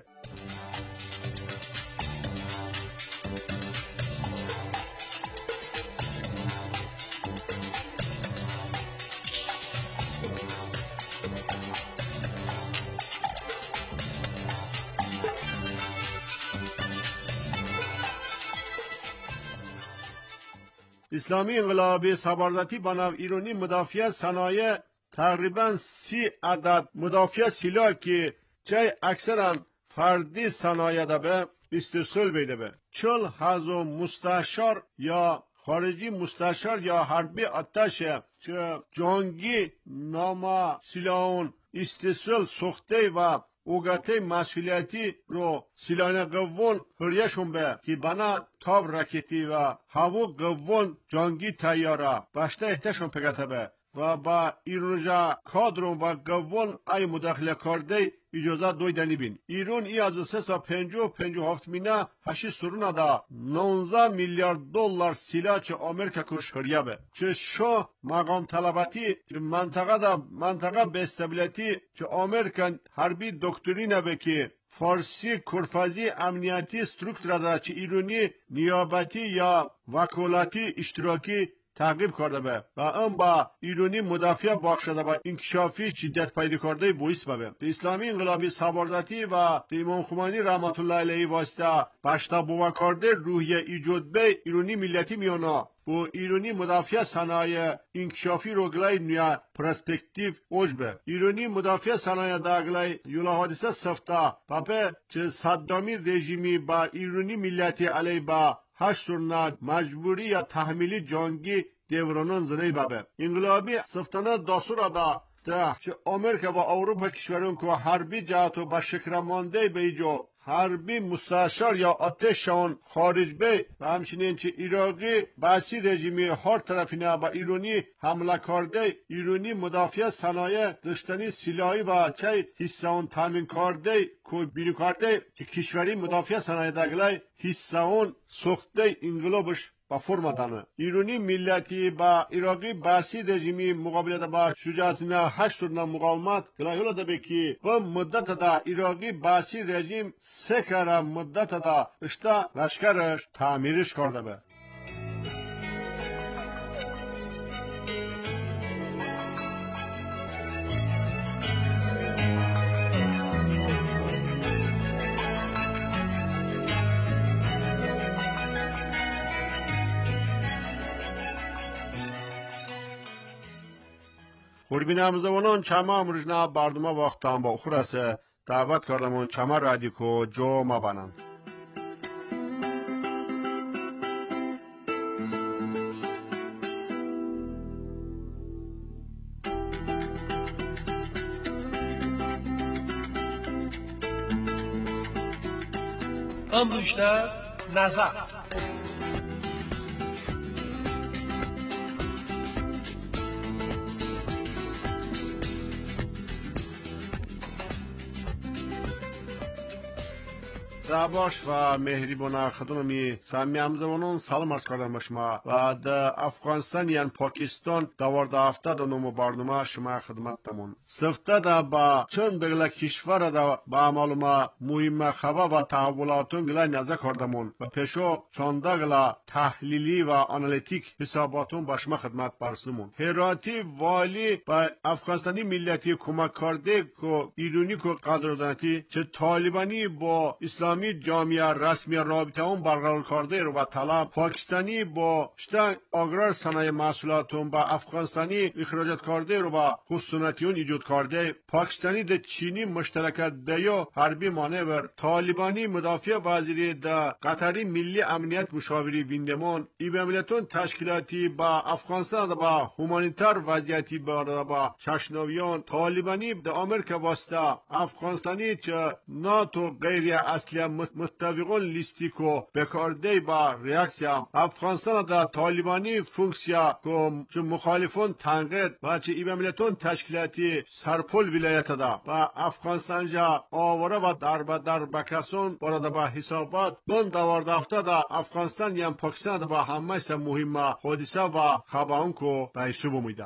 اسلامی انقلابی سبارزتی بناو ایرانی مدافع صنایع تقریبا 30 عدد مدافع سلاح که چه اکثرا فردی صنایع ده به استیصال بیده به. 40,000 مستشار یا خارجی مستشار یا حربی آتش چه جنگی نام سلاحون استیصال سخته و اوگته مسئولیتی رو سلاحین قوون هریشون به که بنا تاب راکتی و هوا قوون جنگی تیاره باشته احتشون پگته به و با ایرونجا کادرون و قوون ای مداخله کرده اجازه دویدنی بین. ایران ای از 357 مینه هشی سرونه دا 19 میلیارد دلار سلاح چه آمریکا کش هریه به. چه شو مقام طلباتی چه منطقه به استابیلیتی چه آمریکا حربی دکترینه به که فارسی کرفازی امنیتی سترکتور دا چه ایرانی نیابتی یا وکالتی اشتراکی تعقیب کرده به و ام با ایرانی مدافع بخشده با انکشافی شدت پیدا کرده بویس به. اسلامی انقلابی سبارزتی و امام خمینی رحمت الله علیه واسطه باشته بوا کرده روحیه ایجاد به ایرانی ملتی میانا و ایرانی مدافع صنایع انکشافی رو گلای نیا پرسپکتیو اوجبه. ایرانی مدافع صنایع دا گلای یولا حادثه سفته پاپه چه صدامی رژیمی با ایرانی ملتی علیه با هشت سرناد مجبوری یا تحمیلی جنگی دورانان زنی بابه. انقلابی سفتانه داسور دا چه آمریکا و اروپا کشورون که حربی جهت و با شکرمانده بیجو حربی مستشار یا آتشان خارج به و همچنین چه عراقی باسی رژیمی هر طرفینه با ایرانی حمله کرده ایرانی مدافع صنایع داشتنی سلاحی و چه حصه اون تامین کرده که بینو کرده که کشوری مدافع صنایع دگلای حصه اون سخته انقلابش با فرم دانه. ایرانی ملتی با عراقی باسی رژیمی مقابله با شجاعتنا 8 مقاومت گلایولا ده بکی و مدت دا عراقی باسی رژیم 3 کاره مدت دا اشتا لشکرش تعمیرش کرده به. خوربینم زمانان چما امروزنا بردما وقتان با خورسه دعوت کردمون چما رادیو جو مبانند. امروجده نظر. Дабош ва меҳрибона хадумами самиамзавонон салом арз кардам ба шумо ва да Афғонистон яън Покистон давордаҳафта да ному барнома шумо хидматтамон. Сифта да ба чун дигла кишвара да ба маълума муҳимма хабар ва таҳаввулотун гила назар кардамон ва пешо чонда гила таҳлилӣ ва аналитик ҳисоботун ба шумо хидмат барсидамон. Ҳероати вали ба Афғонистони миллати кӯмак карде ку ирунӣ ку қадрдонатӣ чӣ толибанӣ бо исломи جامعه رسمی رابطه اون برقرار کرده رو و طلب پاکستانی با شتن آگرار صنایع محصولاتون با افغانستانی اخراجات کرده رو و خصوصیتیون ایجاد کرده پاکستانی ده چینی مشترکت دیو حربی مانور طالبانی مدافع وزیری ده قطری ملی امنیت مشاوری ویندمان ایبملتون تشکیلاتی با افغانستان ده با هومانیتار وضعیتی با چشنویان طالبانی ده آمریکا واسطه افغانستانی چه ناتو غیر اصلی متفقون لیستی کو بکارده با ریاکسیا افغانستان دا طالبانی فونکسیا کو چه مخالفون تنقید و چه ایبملتون تشکیلاتی سرپل ولایت دا با افغانستان جا آوره و در بکسون برده با حسابات دون دواردافته دا افغانستان یم پاکستان دا با همه سه مهمه حادثه و خبرون کو بایشو بمیده.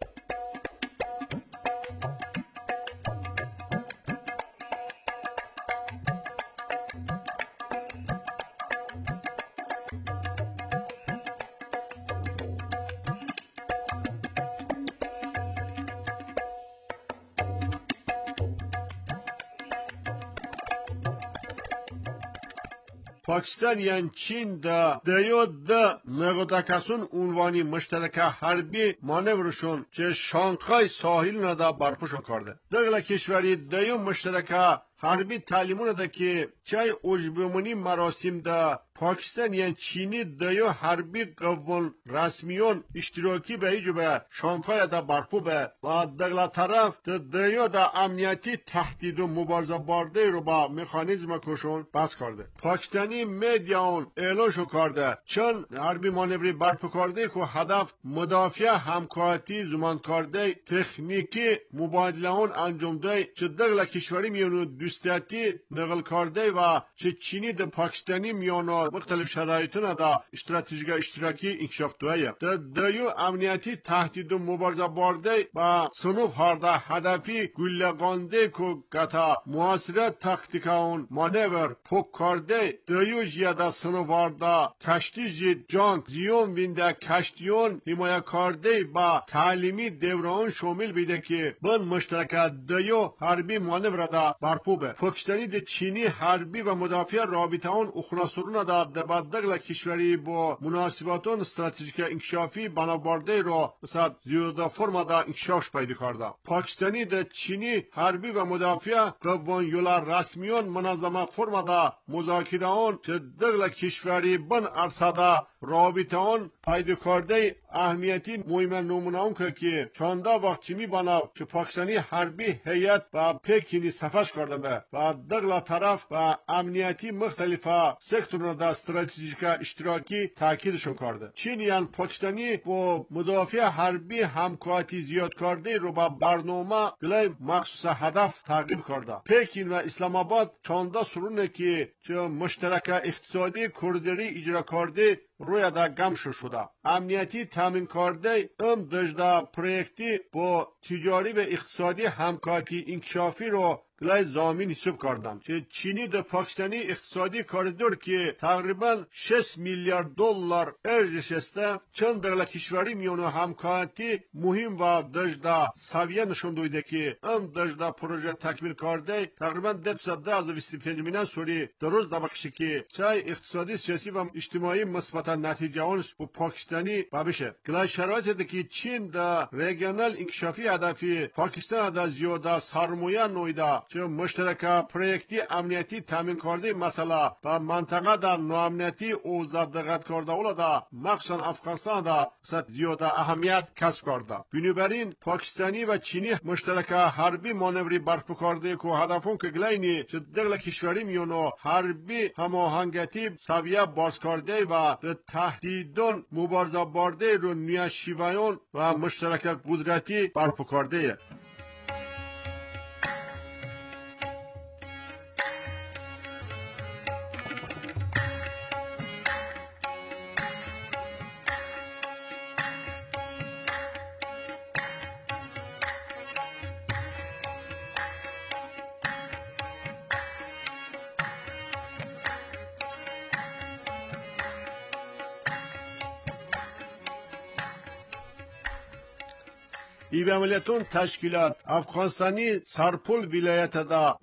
پاکستان یان چین دا دیو دا نگودکاسون عنوانی مشترک حربی مانورشون چه شانگهای ساحل ندا برپاشون کرده. دغلا کشوری دیو مشترک حربی تعلیمون دا که چای اوجبمونی مراسم دا پاکستان یان چینی دیو حربی قوان رسمیون اشتراکی به ایجو به شانگهای دا برپو به و دغلا طرف دا دیو دا امنیتی تهدید و مبارزه بارده رو با مکانیزم کشون بس کرده. پاکستانی میدیاون اعلان شو کرده چون حربی مانوری برپو کرده که هدف مدافع همکارتی زمان کرده تکنیکی مبادله اون انجام ده چه دغلا کشوری میونو دوستیتی نقل کرده و چه چینی دا پاکستانی میونو مختلف شرایطون دا استراتژیک اشتراکی انکشاف دویه. دا دیو امنیتی تهدید و مبارزه بارده با صنوف هارده هدفی گلگانده که گتا محاصره تاکتیکاون مانور پوک کرده دیو جیاده صنوف هارده کشتی جید جانگ زیون وینده کشتیون حمایه کرده با تعلیمی دوران شامل بیده که بن مشترک دیو حربی مانور دا برپو به. پاکستانی ده چینی حربی و مدافع رابطه اون اخلاصرون دا دبادگل کشوری با مناسباتون استراتژیک انکشافی بنابرده را مثل زیاده فرما دا انکشافش پیدا کرده. پاکستانی ده چینی حربی و مدافع قوان یولا رسمیون منظمه فرما دا مذاکره اون چه دگل کشوری بن عرصه دا رابطه اون پیدا کرده اهمیتی مهم نمونه اون که چانده وقت چی میبانه که پاکستانی حربی هیئت و پکینی سفرش کرده به و دگل طرف و امنیتی مختلفه سکتور دا استراتژیک اشتراکی تاکیدشون کرده. چینیان پاکستانی با مدافع حربی همکاری زیاد کرده رو با برنامه گلای مخصوص هدف تعقیب کرده. پکین و اسلام آباد چانده سرونه که مشترک اقتصادی کوریدوری اجرا کرده روی دا گم شده. امنیتی تامین کرده دجدا پروژه‌ای با تجاری و اقتصادی همکاری انکشافی رو گلای زامین حساب کردم که چینی ده پاکستانی اقتصادی کاریدور که تقریبا 6 میلیارد دلار ارزش است چند دغلا کشوری میونو همکاری مهم و دجدا سویه نشون دویده که دجدا پروژه تکمیل کرده تقریبا 225 میلیون سوری درست دبکشی که چای اقتصادی سیاسی و اجتماعی مثبتا نتیجه اونش با پاکستانی بشه. گلای شرایطی که چین ده ریجنال انکشافی هدفی پاکستان ده زیاده سرمایه نویده چه مشترک پروژه امنیتی تامین کرده مسئله و منطقه در نوامنیتی او دقت کرده اولادا مخصوصا افغانستان دا زیاد اهمیت کسب کرده. بنابراین پاکستانی و چینی مشترک حربی مانوری برپا کرده که هدفون که گلینی چه دغل کشوری میونو حربی هماهنگی سویه باز کرده و تهدیدون مبارزه برده رو نیاشیویان و مشترک قدرتی برپا کرده. ای به عملیتون تشکیلات افغانستانی سرپل ولایت دا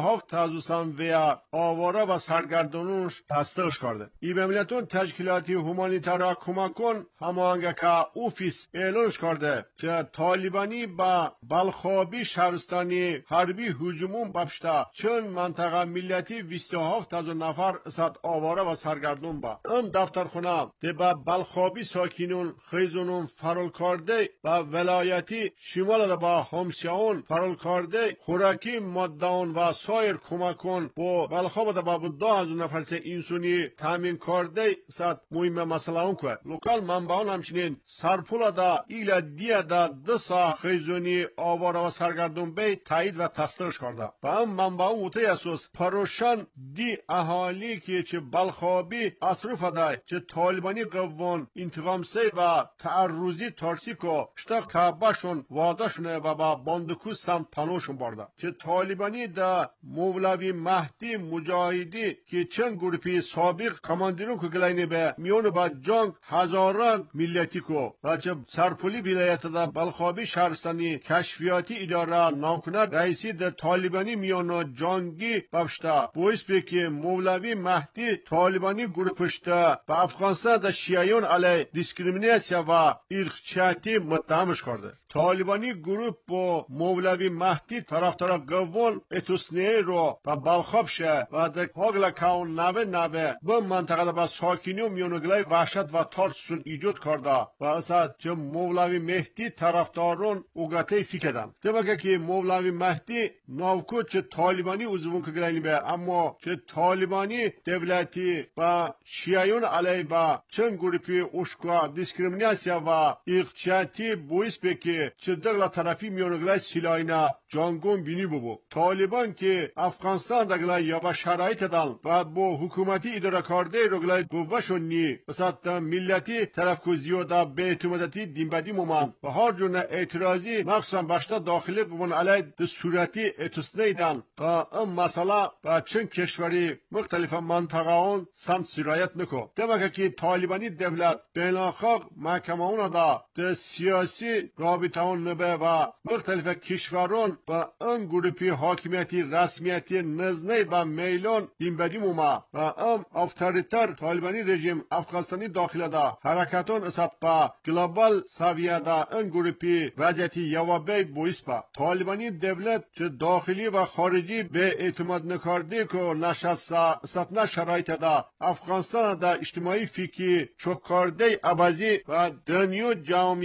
27,000 ویا آواره و سرگردانوش تصدیقش کرده. ای به عملیتون تشکیلاتی هومانیتارا کمکون همانگه که اوفیس اعلانش کرده که طالبانی با بلخابی شهرستانی حربی هجومون بپشته چون منطقه ملیتی 27,000 نفر صد آواره و سرگردان با ام دفترخونه ده با بلخابی ساکینون خیزونون فرال کرده و ولایتی شمال دا با همسیاون فرال کرده خوراکی مادهان و سایر کمکون با بلخاب دا با 2,000 نفر سه انسانی تامین کرده صد مهم مسئله اون که لوکال منبعان همچنین سرپول دا ایل دیه دا 2 سا خیزونی آواره و سرگردون بی تایید و تصدیقش کرده و هم منبعان اوته اساس پروشان دی اهالی که چه بلخابی اصروف دا چه طالبانی قوان انتقام سی و تعرضی تارسی که شتا کعبشون واداشونه و با باندکو سمت پنوشون برده که طالبانی دا مولوی مهدی مجاهدی که چند گروپی سابق کماندیرون که گلینه به میون با جنگ هزاران ملیتی کو و چه سرپولی ولایت دا بلخابی شهرستانی کشفیاتی اداره نامکنه رئیسی دا طالبانی میون جنگی ببشته باعث به که مولوی مهدی طالبانی گروپشته و افغانستان دا شیعیون علی دیسکریمیناسیا و ارخچیتی متهمش کرده. طالبانی گروپ با مولوی مهدی طرفدار قوون اتوسنی رو و بلخاب شه و در هاگل کاون نوه به منطقه با ساکینی و میونگلای وحشت و ترسشون ایجاد کرده و اصلا چه مولوی مهدی طرفدارون اوگاته فکردن طبقه که مولوی مهدی ناوکو چه طالبانی عضوون که گلینی به اما چه طالبانی دولتی و شیعیون علی با چند گروپی اشکا دیسکریمیناسیا و اقچیتی باعث به که چه دغلا طرفی میونگلای سیلاینا جانگون بینی ببو طالبان که افغانستان دگلای یا با شرایط دال و با حکومتی اداره کرده رگلای قوهشون نی بسات ملتی طرف کو زیاده به اعتمادتی دینبدی مومن و هر جون اعتراضی مخصوصا باشتا داخلی قوان علی ده صورتی اتسنیدن تا ام مسئله با چند کشوری مختلف منطقه اون سمت سرایت نکو دمکه که طالبانی دولت بیناخاق محکمه اون دا ده سیاسی رابطه اون نبه و مختلف کشورون و ان گروپی حاکمیتی رسمیتی نزنی و میلون دینبدی موما و ام افطاریتر طالبانی رژیم افغانستانی داخل دا حرکتون اصاب با گلوبال سویه دا ان گروپی وضعیتی یوابی بویس با طالبانی دولت چه داخلی و خارجی به اعتماد نکرده که نشسته ستنه شرایط دا افغانستان دا اجتماعی فیکی چکارده عبازی و دنیو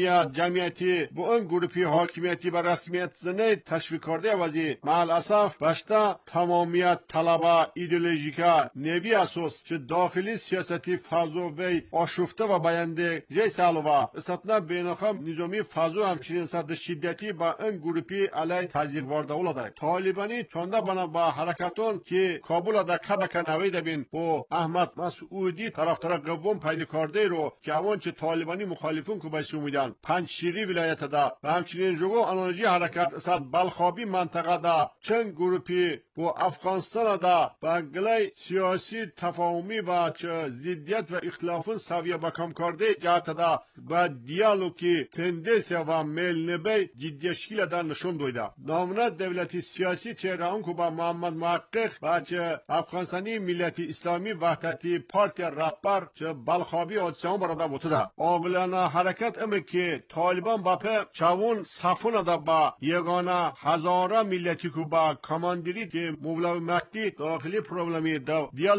جمعیتی با ان گروپی حاکمیتی و رسمیت زنه تشویق کرده وزی مال اساف باشتا تمامیت طلبه ایدئولوژیکا نوی اساس چه داخلی سیاستی فازو و آشفته و بیانده جای سالوا ستنه بینخم نظامی فازو همچنین صد شدتی با این گروپی علی تزیق وارده اولاده طالبانی چونده بنا با حرکتون که کابل دا کبک نوی دبین با احمد مسعودی طرفدار قوم پیدا کرده رو که اون چه طالبانی مخالفون که بهش میدن پنجشیری ولایت دا و همچنین جوگو آنالوژی حرکت صد بلخابی منطقه دا چند گروپی با افغانستان دا با گلای سیاسی تفاهمی و چه ضدیت و اختلافون سویه با کم کرده جهت دا با دیالوگی تندنسیا و میل نبی جدیشکیل دا نشون دویده نامونه دولتی سیاسی چهره اون که با محمد محقق و چه افغانستانی ملیتی اسلامی وحدتی پارتی رهبر چه بلخابی حادثه هم براده بوده آقلانه حرکت امی که طالبان با په چاون صفونه دا با یگانه هزاره ملتی که با کماندری که مولوی مهدی داخلی پروبلمی دا